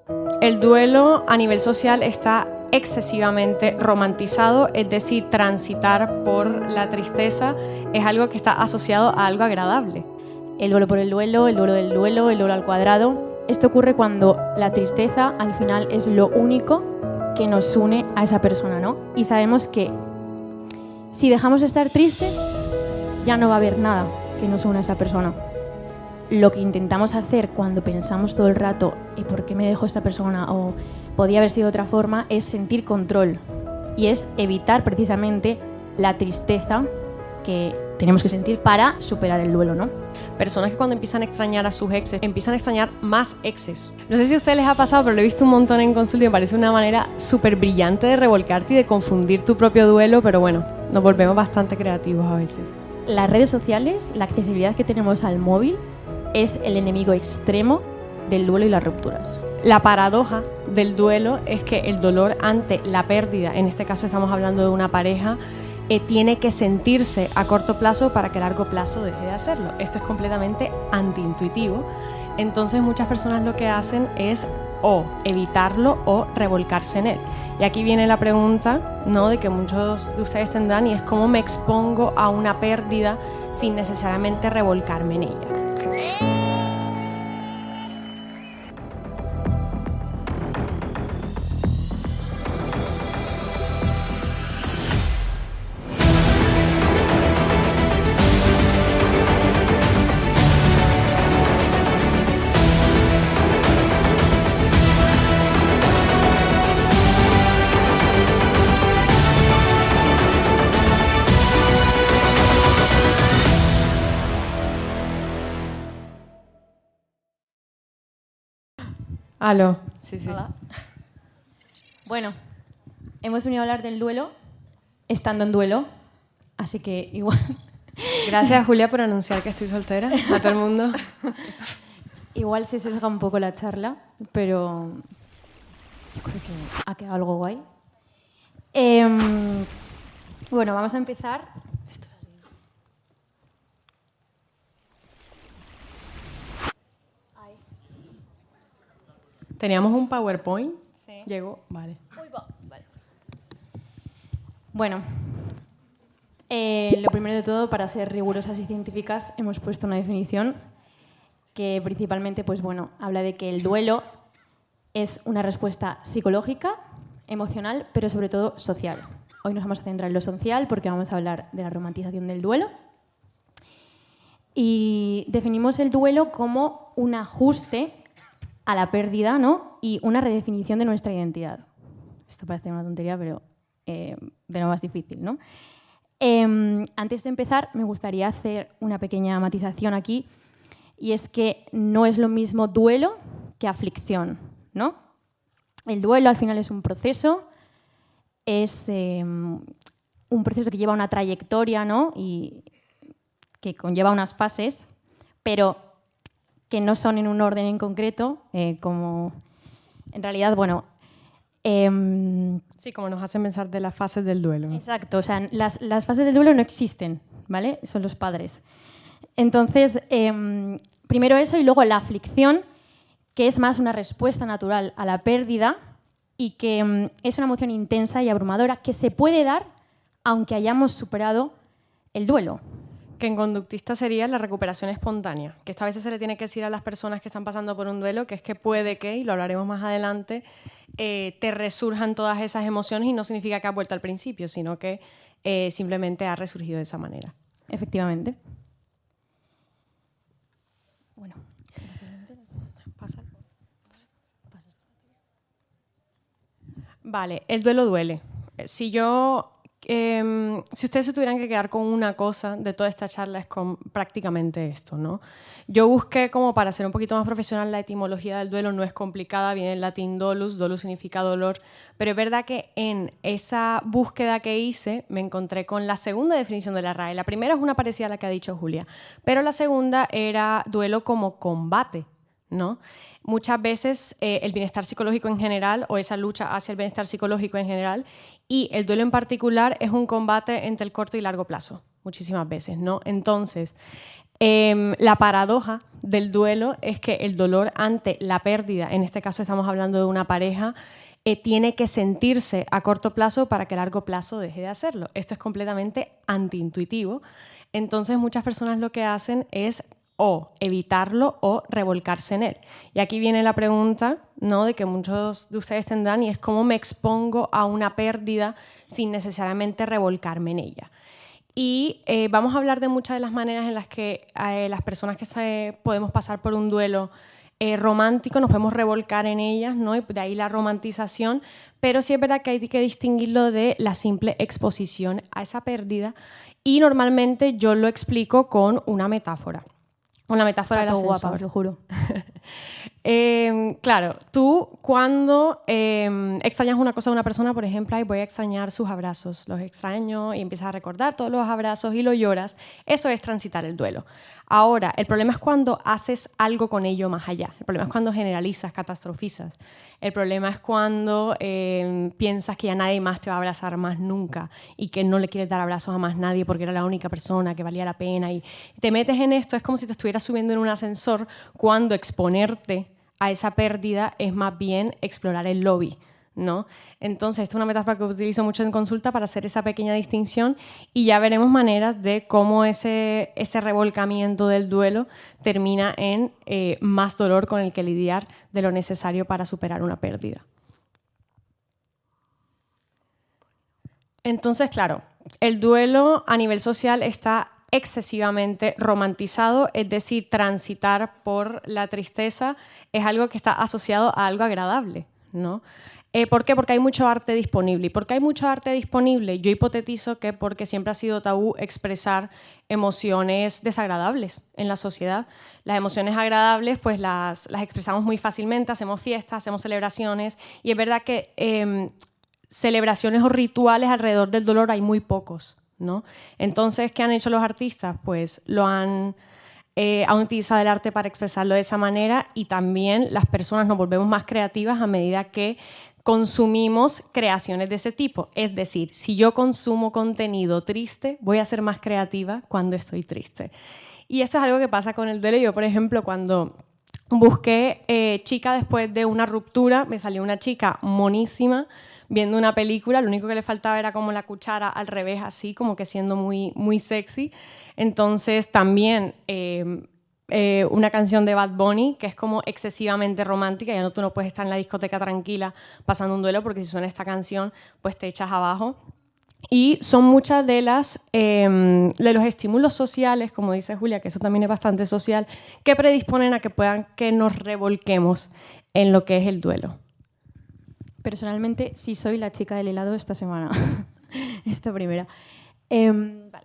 El duelo a nivel social está excesivamente romantizado, es decir, transitar por la tristeza es algo que está asociado a algo agradable. El duelo por el duelo del duelo, el duelo al cuadrado. Esto ocurre cuando la tristeza al final es lo único que nos une a esa persona, ¿no? Y sabemos que si dejamos de estar tristes, ya no va a haber nada que nos une a esa persona. Lo que intentamos hacer cuando pensamos todo el rato ¿y por qué me dejó esta persona? O podía haber sido de otra forma, es sentir control. Y es evitar precisamente la tristeza que tenemos que sentir para superar el duelo, ¿no? Personas que cuando empiezan a extrañar a sus exes, empiezan a extrañar más exes. No sé si a ustedes les ha pasado, pero lo he visto un montón en consulta y me parece una manera súper brillante de revolcarte y de confundir tu propio duelo, pero bueno, nos volvemos bastante creativos a veces. Las redes sociales, la accesibilidad que tenemos al móvil, es el enemigo extremo del duelo y las rupturas. La paradoja del duelo es que el dolor ante la pérdida, en este caso estamos hablando de una pareja, tiene que sentirse a corto plazo para que a largo plazo deje de hacerlo. Esto es completamente antiintuitivo. Entonces muchas personas lo que hacen es o evitarlo o revolcarse en él. Y aquí viene la pregunta, ¿no?, de que muchos de ustedes tendrán, y es cómo me expongo a una pérdida sin necesariamente revolcarme en ella. Aló. Sí. Hola. Bueno, hemos venido a hablar del duelo estando en duelo, así que igual... Gracias, Julia, por anunciar que estoy soltera a todo el mundo. Igual se sesga un poco la charla, pero yo creo que ha quedado algo guay. Bueno, vamos a empezar. Esto es así. Ahí. Teníamos un PowerPoint. Sí. Llegó, vale. Uy, va. Vale. Bueno, lo primero de todo, para ser rigurosas y científicas, hemos puesto una definición que principalmente, pues bueno, habla de que el duelo es una respuesta psicológica, emocional, pero sobre todo social. Hoy nos vamos a centrar en lo social porque vamos a hablar de la romantización del duelo. Y definimos el duelo como un ajuste a la pérdida, ¿no?, y una redefinición de nuestra identidad. Esto parece una tontería, pero de lo más difícil, ¿no? Antes de empezar, me gustaría hacer una pequeña matización aquí, y es que no es lo mismo duelo que aflicción, ¿no? El duelo al final es un proceso, es un proceso que lleva una trayectoria, ¿no?, y que conlleva unas fases, pero que no son en un orden en concreto, como en realidad, bueno... Sí, como nos hacen pensar de las fases del duelo. Exacto, o sea, las fases del duelo no existen, ¿vale? Son los padres. Entonces, primero eso y luego la aflicción, que es más una respuesta natural a la pérdida y que es una emoción intensa y abrumadora que se puede dar aunque hayamos superado el duelo. Que en conductista sería la recuperación espontánea, que esto a veces se le tiene que decir a las personas que están pasando por un duelo, que es que puede que, y lo hablaremos más adelante, te resurjan todas esas emociones y no significa que has vuelto al principio, sino que simplemente ha resurgido de esa manera. Efectivamente. Bueno, vale, el duelo duele. Si ustedes se tuvieran que quedar con una cosa de toda esta charla es con prácticamente esto, ¿no? Yo busqué, como para ser un poquito más profesional, la etimología del duelo. No es complicada, viene del latín dolus significa dolor, pero es verdad que en esa búsqueda que hice me encontré con la segunda definición de la RAE. La primera es una parecida a la que ha dicho Julia, pero la segunda era duelo como combate, ¿no? Muchas veces el bienestar psicológico en general, o esa lucha hacia el bienestar psicológico en general, y el duelo en particular es un combate entre el corto y largo plazo, muchísimas veces, ¿no? Entonces, La paradoja del duelo es que el dolor ante la pérdida, en este caso estamos hablando de una pareja, tiene que sentirse a corto plazo para que a largo plazo deje de hacerlo. Esto es completamente antiintuitivo. Entonces muchas personas lo que hacen es o evitarlo o revolcarse en él. Y aquí viene la pregunta, ¿no?, de que muchos de ustedes tendrán, y es cómo me expongo a una pérdida sin necesariamente revolcarme en ella. Y vamos a hablar de muchas de las maneras en las que las personas que podemos pasar por un duelo romántico nos podemos revolcar en ellas, ¿no? Y de ahí la romantización, pero sí es verdad que hay que distinguirlo de la simple exposición a esa pérdida, y normalmente yo lo explico con una metáfora. Una metáfora del ascensor. Guapa, os lo juro. Claro, tú cuando extrañas una cosa de una persona, por ejemplo, voy a extrañar sus abrazos, los extraño y empiezas a recordar todos los abrazos y lo lloras, eso es transitar el duelo. Ahora, el problema es cuando haces algo con ello más allá, el problema es cuando generalizas, catastrofizas, el problema es cuando piensas que ya nadie más te va a abrazar más nunca y que no le quieres dar abrazos a más nadie porque era la única persona que valía la pena y te metes en esto, es como si te estuvieras subiendo en un ascensor cuando exponerte a esa pérdida es más bien explorar el lobby, ¿no? Entonces, esta es una metáfora que utilizo mucho en consulta para hacer esa pequeña distinción y ya veremos maneras de cómo ese revolcamiento del duelo termina en más dolor con el que lidiar de lo necesario para superar una pérdida. Entonces, claro, el duelo a nivel social está excesivamente romantizado, es decir, transitar por la tristeza es algo que está asociado a algo agradable, ¿no? ¿Por qué? Porque hay mucho arte disponible. ¿Y por qué hay mucho arte disponible? Yo hipotetizo que porque siempre ha sido tabú expresar emociones desagradables en la sociedad. Las emociones agradables pues las expresamos muy fácilmente, hacemos fiestas, hacemos celebraciones y es verdad que celebraciones o rituales alrededor del dolor hay muy pocos, ¿no? Entonces, ¿qué han hecho los artistas? Pues han utilizado el arte para expresarlo de esa manera y también las personas nos volvemos más creativas a medida que consumimos creaciones de ese tipo. Es decir, si yo consumo contenido triste, voy a ser más creativa cuando estoy triste. Y esto es algo que pasa con el duelo. Yo, por ejemplo, cuando busqué chica después de una ruptura, me salió una chica monísima viendo una película, lo único que le faltaba era como la cuchara al revés, así, como que siendo muy, muy sexy. Entonces también una canción de Bad Bunny que es como excesivamente romántica, ya no, tú no puedes estar en la discoteca tranquila pasando un duelo porque si suena esta canción pues te echas abajo. Y son muchas de los estímulos sociales, como dice Julia, que eso también es bastante social, que predisponen a que puedan que nos revolquemos en lo que es el duelo. Personalmente, sí soy la chica del helado esta semana. Esta primera. Vale.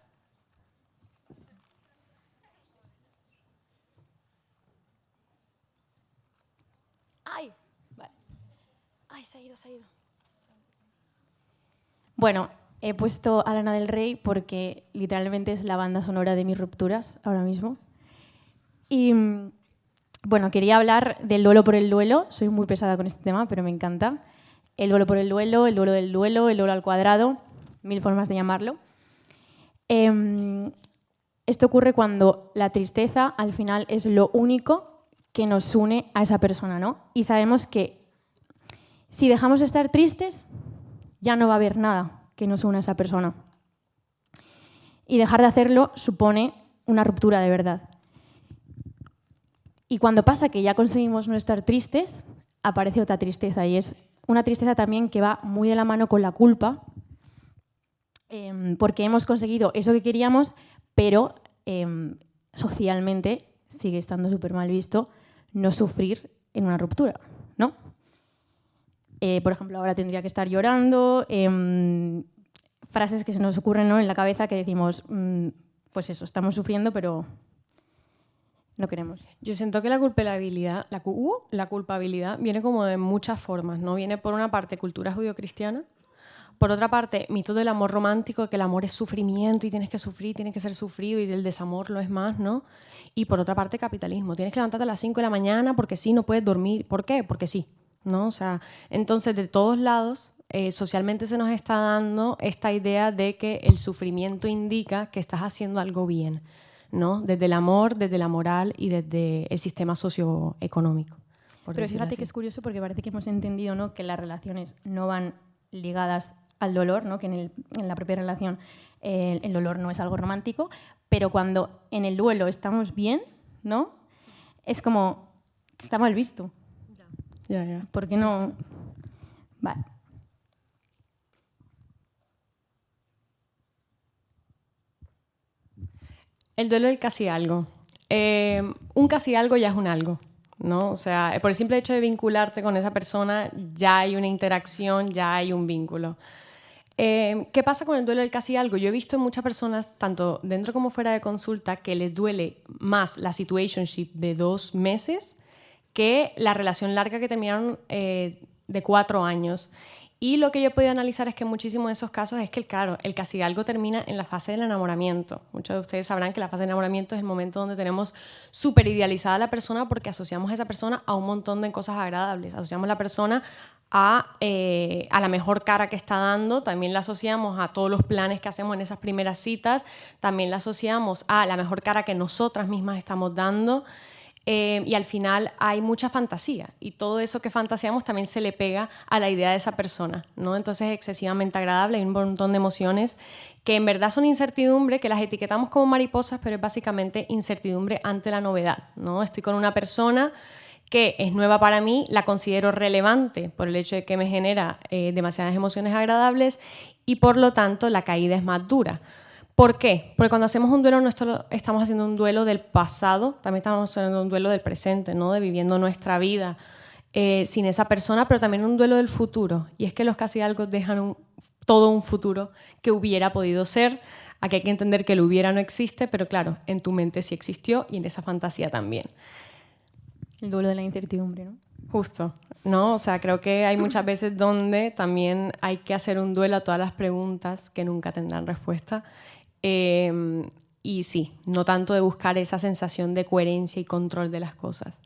¡Ay! Vale. ¡Ay, se ha ido! Bueno, he puesto a Lana del Rey porque literalmente es la banda sonora de mis rupturas ahora mismo. Y bueno, quería hablar del duelo por el duelo. Soy muy pesada con este tema, pero me encanta. El duelo por el duelo del duelo, el duelo al cuadrado, 1000 formas de llamarlo. Esto ocurre cuando la tristeza al final es lo único que nos une a esa persona, ¿no? Y sabemos que si dejamos de estar tristes, ya no va a haber nada que nos une a esa persona. Y dejar de hacerlo supone una ruptura de verdad. Y cuando pasa que ya conseguimos no estar tristes, aparece otra tristeza y es una tristeza también que va muy de la mano con la culpa, porque hemos conseguido eso que queríamos, pero socialmente sigue estando súper mal visto no sufrir en una ruptura, ¿no? Por ejemplo, ahora tendría que estar llorando, frases que se nos ocurren, ¿no?, en la cabeza que decimos, pues eso, estamos sufriendo, pero no queremos. Yo siento que la culpabilidad viene como de muchas formas, ¿no? Viene por una parte cultura judio-cristiana, por otra parte mito del amor romántico, que el amor es sufrimiento y tienes que sufrir, tienes que ser sufrido y el desamor lo es más, ¿no? Y por otra parte capitalismo, tienes que levantarte a las 5 de la mañana porque sí, no puedes dormir. ¿Por qué? Porque sí, ¿no? O sea, entonces de todos lados socialmente se nos está dando esta idea de que el sufrimiento indica que estás haciendo algo bien, ¿no? Desde el amor, desde la moral y desde el sistema socioeconómico. Pero fíjate que es curioso porque parece que hemos entendido, ¿no?, que las relaciones no van ligadas al dolor, ¿no?, que en la propia relación el dolor no es algo romántico, pero cuando en el duelo estamos bien, ¿no?, es como, está mal visto. Ya. ¿Por qué no? Vale. El duelo del casi algo. Un casi algo ya es un algo, ¿no? O sea, por el simple hecho de vincularte con esa persona ya hay una interacción, ya hay un vínculo. ¿Qué pasa con el duelo del casi algo? Yo he visto en muchas personas, tanto dentro como fuera de consulta, que les duele más la situationship de 2 meses que la relación larga que terminaron de 4 años. Y lo que yo he podido analizar es que en muchísimos de esos casos es que, claro, el casi algo termina en la fase del enamoramiento. Muchos de ustedes sabrán que la fase de enamoramiento es el momento donde tenemos súper idealizada a la persona porque asociamos a esa persona a un montón de cosas agradables. Asociamos a la persona a la mejor cara que está dando, también la asociamos a todos los planes que hacemos en esas primeras citas, también la asociamos a la mejor cara que nosotras mismas estamos dando. Y al final hay mucha fantasía y todo eso que fantaseamos también se le pega a la idea de esa persona, ¿no? Entonces es excesivamente agradable, hay un montón de emociones que en verdad son incertidumbre, que las etiquetamos como mariposas, pero es básicamente incertidumbre ante la novedad, ¿no? Estoy con una persona que es nueva para mí, la considero relevante por el hecho de que me genera demasiadas emociones agradables y por lo tanto la caída es más dura. ¿Por qué? Porque cuando hacemos un duelo no estamos haciendo un duelo del pasado, también estamos haciendo un duelo del presente, ¿no? De viviendo nuestra vida sin esa persona, pero también un duelo del futuro. Y es que los casi algo dejan todo un futuro que hubiera podido ser. Aquí hay que entender que el hubiera no existe, pero claro, en tu mente sí existió y en esa fantasía también. El duelo de la incertidumbre, ¿no? Justo, ¿no? O sea, creo que hay muchas veces donde también hay que hacer un duelo a todas las preguntas que nunca tendrán respuesta. Y sí, no tanto de buscar esa sensación de coherencia y control de las cosas.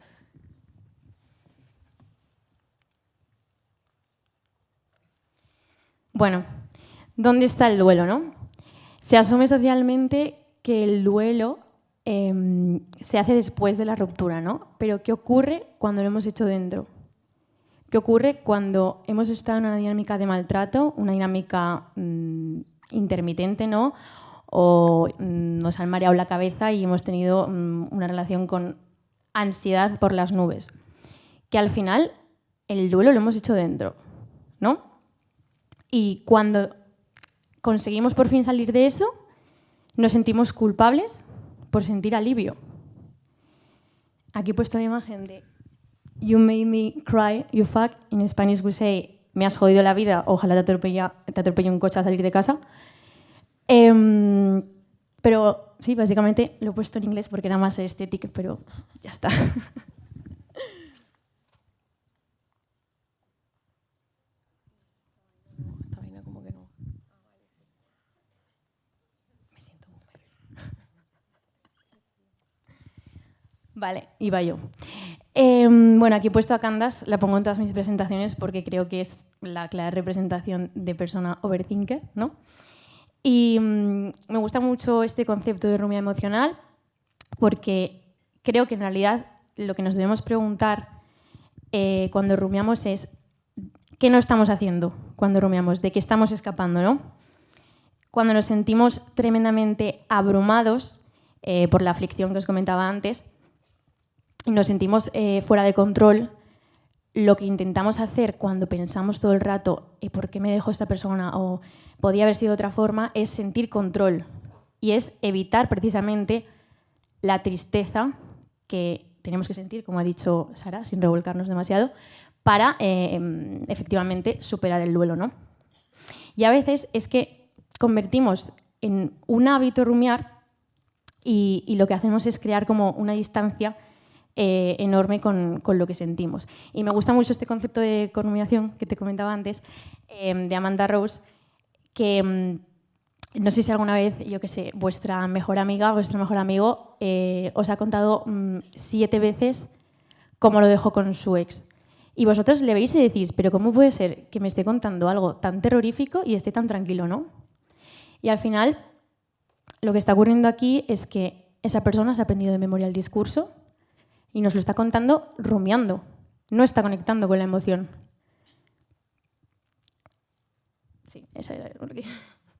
Bueno, ¿dónde está el duelo, no? Se asume socialmente que el duelo se hace después de la ruptura, ¿no? Pero ¿qué ocurre cuando lo hemos hecho dentro? ¿Qué ocurre cuando hemos estado en una dinámica de maltrato, una dinámica intermitente, ¿no? O nos han mareado la cabeza y hemos tenido una relación con ansiedad por las nubes? Que al final el duelo lo hemos hecho dentro, ¿no? Y cuando conseguimos por fin salir de eso, nos sentimos culpables por sentir alivio. Aquí he puesto una imagen de You made me cry, you fuck. In Spanish we say, me has jodido la vida, ojalá te atropelle un coche al salir de casa. Pero sí, básicamente lo he puesto en inglés porque era más estético, pero ya está. Vale, iba yo. Bueno, aquí he puesto a Candace, la pongo en todas mis presentaciones porque creo que es la clara representación de persona overthinker, ¿no? Y me gusta mucho este concepto de rumia emocional porque creo que en realidad lo que nos debemos preguntar cuando rumiamos es ¿qué no estamos haciendo cuando rumiamos? ¿De qué estamos escapando, no? Cuando nos sentimos tremendamente abrumados por la aflicción que os comentaba antes, y nos sentimos fuera de control, lo que intentamos hacer cuando pensamos todo el rato ¿por qué me dejó esta persona? O podía haber sido de otra forma, es sentir control. Y es evitar precisamente la tristeza que tenemos que sentir, como ha dicho Sara, sin revolcarnos demasiado, para efectivamente superar el duelo, ¿no? Y a veces es que convertimos en un hábito rumiar y lo que hacemos es crear como una distancia enorme con lo que sentimos. Y me gusta mucho este concepto de corumiación que te comentaba antes, de Amanda Rose, que no sé si alguna vez, yo qué sé, vuestra mejor amiga, vuestro mejor amigo os ha contado 7 veces cómo lo dejó con su ex. Y vosotros le veis y decís, pero ¿cómo puede ser que me esté contando algo tan terrorífico y esté tan tranquilo, no? Y al final, lo que está ocurriendo aquí es que esa persona se ha aprendido de memoria el discurso y nos lo está contando rumiando, no está conectando con la emoción. Sí, esa era lo que...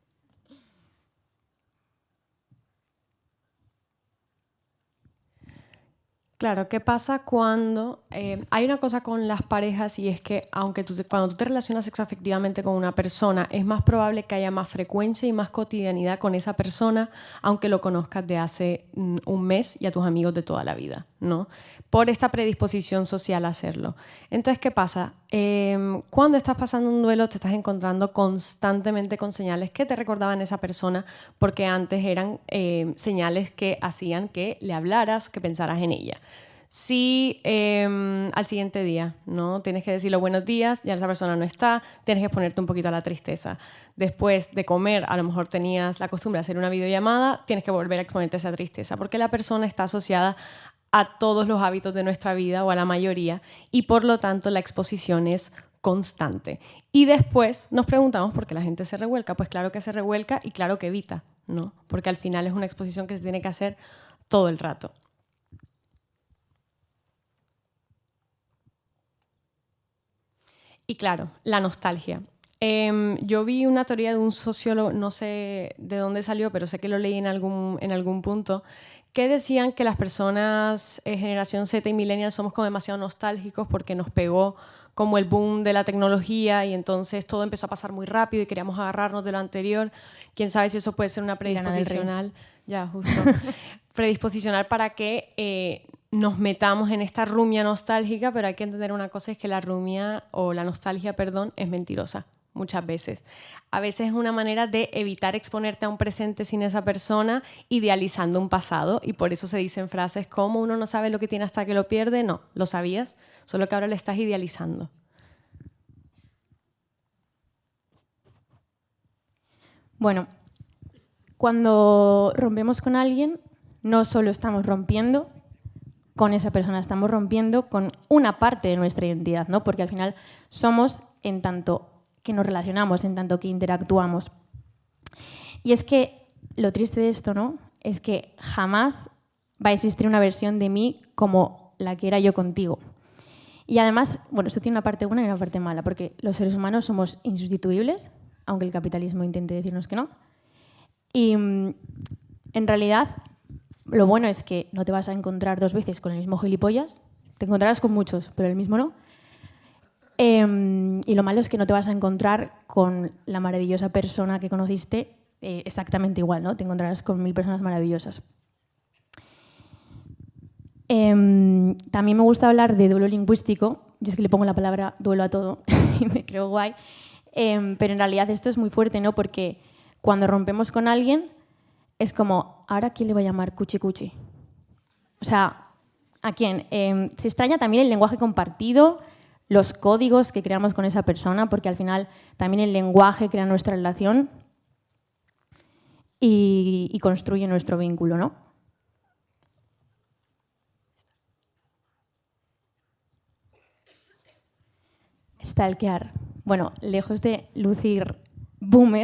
Claro, ¿qué pasa cuando hay una cosa con las parejas y es que aunque cuando tú te relacionas sexoafectivamente con una persona, es más probable que haya más frecuencia y más cotidianidad con esa persona, aunque lo conozcas de hace un mes y a tus amigos de toda la vida, ¿no? Por esta predisposición social a hacerlo. Entonces, ¿qué pasa? Cuando estás pasando un duelo te estás encontrando constantemente con señales que te recordaban a esa persona porque antes eran señales que hacían que le hablaras, que pensaras en ella. Si al siguiente día, ¿no? Tienes que decirle buenos días, ya esa persona no está, tienes que exponerte un poquito a la tristeza. Después de comer, a lo mejor tenías la costumbre de hacer una videollamada, tienes que volver a exponerte a esa tristeza, porque la persona está asociada a todos los hábitos de nuestra vida o a la mayoría y por lo tanto la exposición es constante. Y después nos preguntamos por qué la gente se revuelca. Pues claro que se revuelca y claro que evita, ¿no? Porque al final es una exposición que se tiene que hacer todo el rato. Y claro, la nostalgia. Yo vi una teoría de un sociólogo, no sé de dónde salió, pero sé que lo leí en algún punto, que decían que las personas generación Z y millennials somos como demasiado nostálgicos porque nos pegó como el boom de la tecnología y entonces todo empezó a pasar muy rápido y queríamos agarrarnos de lo anterior. Quién sabe si eso puede ser una predisposicional, ya justo, predisposicional para que nos metamos en esta rumia nostálgica, pero hay que entender una cosa, es que la rumia o la nostalgia, perdón, es mentirosa. Muchas veces. A veces es una manera de evitar exponerte a un presente sin esa persona, idealizando un pasado, y por eso se dicen frases como uno no sabe lo que tiene hasta que lo pierde. No, lo sabías, solo que ahora le estás idealizando. Bueno, cuando rompemos con alguien, no solo estamos rompiendo con esa persona, estamos rompiendo con una parte de nuestra identidad, ¿no? Porque al final somos en tanto que nos relacionamos, en tanto que interactuamos. Y es que lo triste de esto, ¿no?, es que jamás va a existir una versión de mí como la que era yo contigo. Y además, bueno, esto tiene una parte buena y una parte mala, porque los seres humanos somos insustituibles, aunque el capitalismo intente decirnos que no. Y en realidad, lo bueno es que no te vas a encontrar dos veces con el mismo gilipollas, te encontrarás con muchos, pero el mismo no. Y lo malo es que no te vas a encontrar con la maravillosa persona que conociste exactamente igual, ¿no? Te encontrarás con 1000 personas maravillosas. También me gusta hablar de duelo lingüístico. Yo es que le pongo la palabra duelo a todo y me creo guay. Pero en realidad esto es muy fuerte, ¿no? Porque cuando rompemos con alguien es como, ¿ahora quién le va a llamar cuchi cuchi? O sea, ¿a quién? Se extraña también el lenguaje compartido, los códigos que creamos con esa persona, porque al final también el lenguaje crea nuestra relación y construye nuestro vínculo, ¿no? Stalkear. Bueno, lejos de lucir boomer,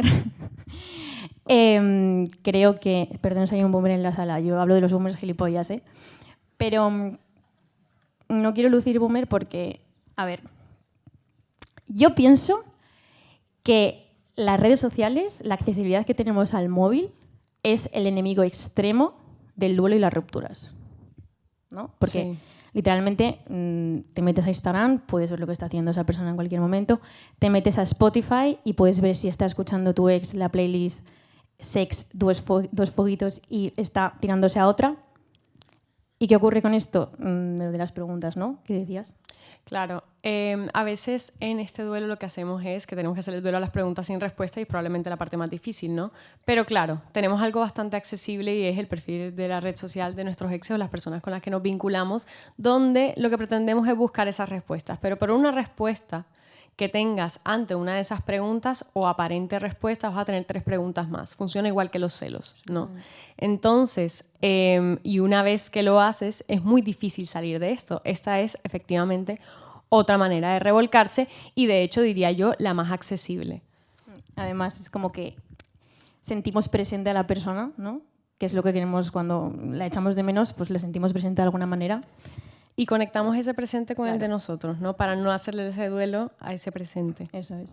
creo que... Perdón si hay un boomer en la sala, yo hablo de los boomers gilipollas, ¿eh? Pero no quiero lucir boomer porque... A ver, yo pienso que las redes sociales, la accesibilidad que tenemos al móvil, es el enemigo extremo del duelo y las rupturas, ¿no? Porque sí, literalmente te metes a Instagram, puedes ver lo que está haciendo esa persona en cualquier momento, te metes a Spotify y puedes ver si está escuchando tu ex la playlist Sex, dos foguitos y está tirándose a otra. ¿Y qué ocurre con esto? Lo de las preguntas, ¿no? ¿Qué decías? Claro, a veces en este duelo lo que hacemos es que tenemos que hacer el duelo a las preguntas sin respuesta y probablemente la parte más difícil, ¿no? Pero claro, tenemos algo bastante accesible y es el perfil de la red social de nuestros exes o las personas con las que nos vinculamos, donde lo que pretendemos es buscar esas respuestas. Pero por una respuesta que tengas ante una de esas preguntas o aparente respuesta, vas a tener 3 preguntas más. Funciona igual que los celos, ¿no? Entonces, y una vez que lo haces, es muy difícil salir de esto. Esta es efectivamente otra manera de revolcarse y, de hecho, diría yo, la más accesible. Además, es como que sentimos presente a la persona, ¿no? que es lo que queremos cuando la echamos de menos, pues la sentimos presente de alguna manera. Y conectamos ese presente con el Claro. de nosotros, ¿no? Para no hacerle ese duelo a ese presente. Eso es.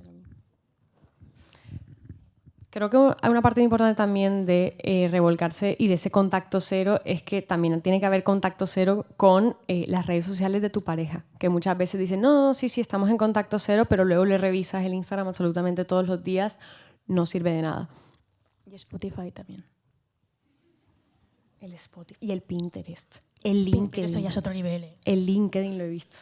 Creo que hay una parte importante también de revolcarse y de ese contacto cero es que también tiene que haber contacto cero con las redes sociales de tu pareja, que muchas veces dicen, no, sí, estamos en contacto cero, pero luego le revisas el Instagram absolutamente todos los días, no sirve de nada. Y Spotify también. El Spotify y el Pinterest. El LinkedIn. Eso ya es otro nivel. El LinkedIn lo he visto.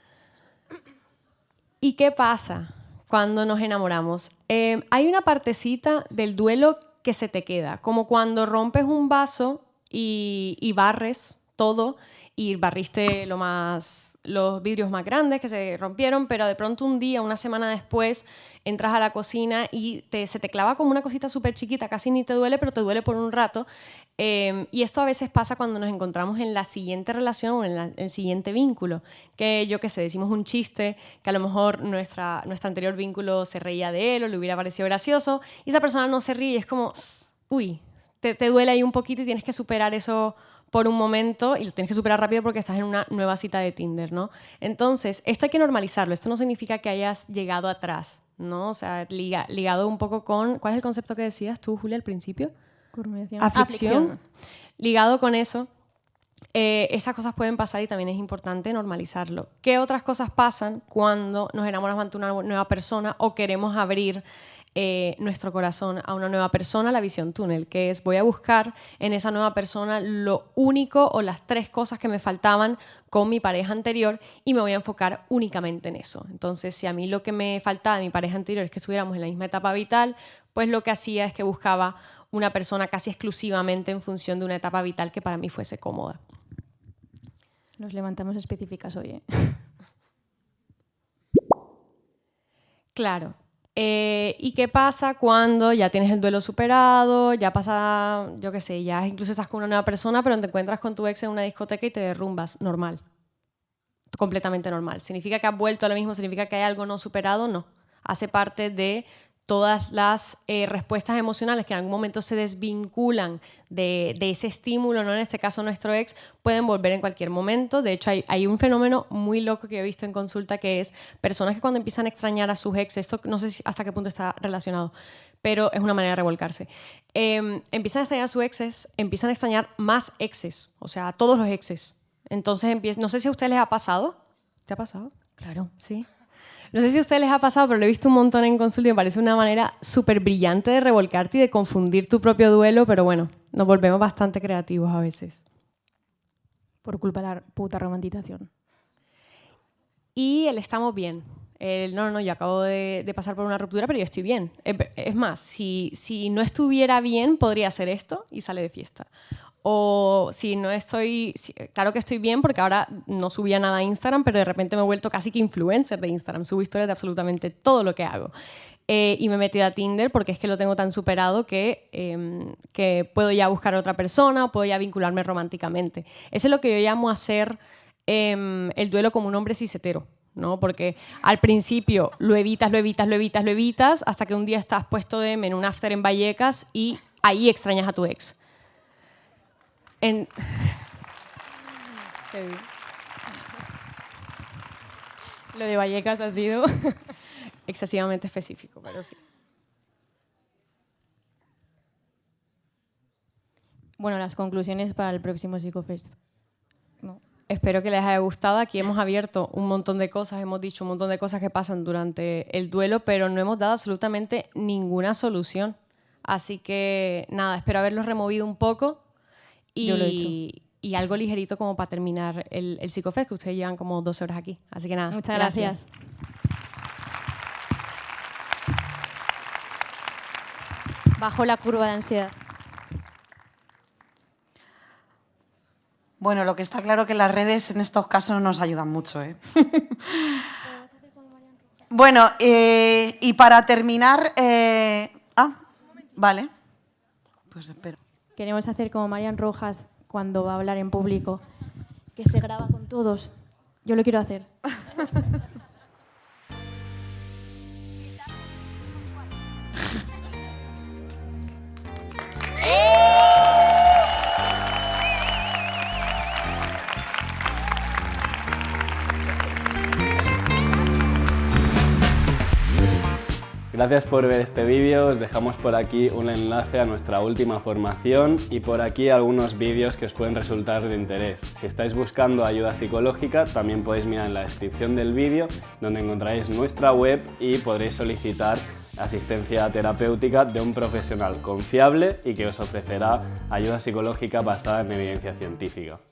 ¿Y qué pasa cuando nos enamoramos? Hay una partecita del duelo que se te queda, como cuando rompes un vaso y barres todo y barriste los vidrios más grandes que se rompieron, pero de pronto un día, una semana después, entras a la cocina y se te clava como una cosita súper chiquita, casi ni te duele, pero te duele por un rato. Y esto a veces pasa cuando nos encontramos en la siguiente relación o en el siguiente vínculo, que yo qué sé, decimos un chiste que a lo mejor nuestro anterior vínculo se reía de él o le hubiera parecido gracioso y esa persona no se ríe y es como, uy, te duele ahí un poquito y tienes que superar eso por un momento y lo tienes que superar rápido porque estás en una nueva cita de Tinder, ¿no? Entonces, esto hay que normalizarlo. Esto no significa que hayas llegado atrás, ¿no? O sea, ligado un poco con... ¿Cuál es el concepto que decías tú, Julia, al principio? Aflicción. Ligado con eso, estas cosas pueden pasar y también es importante normalizarlo. ¿Qué otras cosas pasan cuando nos enamoramos ante una nueva persona o queremos abrir nuestro corazón a una nueva persona? La visión túnel, que es voy a buscar en esa nueva persona lo único o las 3 cosas que me faltaban con mi pareja anterior y me voy a enfocar únicamente en eso. Entonces, si a mí lo que me faltaba de mi pareja anterior es que estuviéramos en la misma etapa vital, pues lo que hacía es que buscaba una persona casi exclusivamente en función de una etapa vital que para mí fuese cómoda. Nos levantamos específicas hoy, ¿eh? Claro. ¿Y qué pasa cuando ya tienes el duelo superado, ya pasa, yo qué sé, ya incluso estás con una nueva persona, pero te encuentras con tu ex en una discoteca y te derrumbas? Normal. Completamente normal. ¿Significa que has vuelto a lo mismo? ¿Significa que hay algo no superado? No. Hace parte de todas las respuestas emocionales que en algún momento se desvinculan de ese estímulo, ¿no? En este caso nuestro ex, pueden volver en cualquier momento. De hecho, hay un fenómeno muy loco que he visto en consulta que es personas que cuando empiezan a extrañar a sus ex, esto no sé hasta qué punto está relacionado, pero es una manera de revolcarse. Empiezan a extrañar a sus exes, empiezan a extrañar más exes, o sea, a todos los exes. Entonces, no sé si a ustedes les ha pasado. ¿Te ha pasado? Claro. Sí. No sé si a ustedes les ha pasado, pero lo he visto un montón en consulta y me parece una manera súper brillante de revolcarte y de confundir tu propio duelo, pero bueno, nos volvemos bastante creativos a veces. Por culpa de la puta romantización. Y el estamos bien. No, yo acabo de pasar por una ruptura, pero yo estoy bien. Es más, si no estuviera bien, podría hacer esto y sale de fiesta. O si no estoy... claro que estoy bien porque ahora no subía nada a Instagram, pero de repente me he vuelto casi que influencer de Instagram. Subo historias de absolutamente todo lo que hago. Y me he metido a Tinder porque es que lo tengo tan superado que puedo ya buscar a otra persona o puedo ya vincularme románticamente. Eso es lo que yo llamo hacer el duelo como un hombre cisetero, ¿no? Porque al principio lo evitas, hasta que un día estás puesto en un after en Vallecas y ahí extrañas a tu ex. Lo de Vallecas ha sido excesivamente específico, pero sí. Bueno, las conclusiones para el próximo Psicofest. No. Espero que les haya gustado. Aquí hemos abierto un montón de cosas, hemos dicho un montón de cosas que pasan durante el duelo, pero no hemos dado absolutamente ninguna solución. Así que nada, espero haberlos removido un poco Yo lo he hecho. Y algo ligerito como para terminar el Psicofest, que ustedes llevan como 12 horas aquí. Así que nada, Muchas gracias. Bajo la curva de ansiedad. Bueno, lo que está claro que las redes en estos casos no nos ayudan mucho, ¿eh? Bueno, y para terminar... vale. Pues espero. Queremos hacer como Marian Rojas cuando va a hablar en público, que se graba con todos. Yo lo quiero hacer. Gracias por ver este vídeo, os dejamos por aquí un enlace a nuestra última formación y por aquí algunos vídeos que os pueden resultar de interés. Si estáis buscando ayuda psicológica, también podéis mirar en la descripción del vídeo donde encontraréis nuestra web y podréis solicitar asistencia terapéutica de un profesional confiable y que os ofrecerá ayuda psicológica basada en evidencia científica.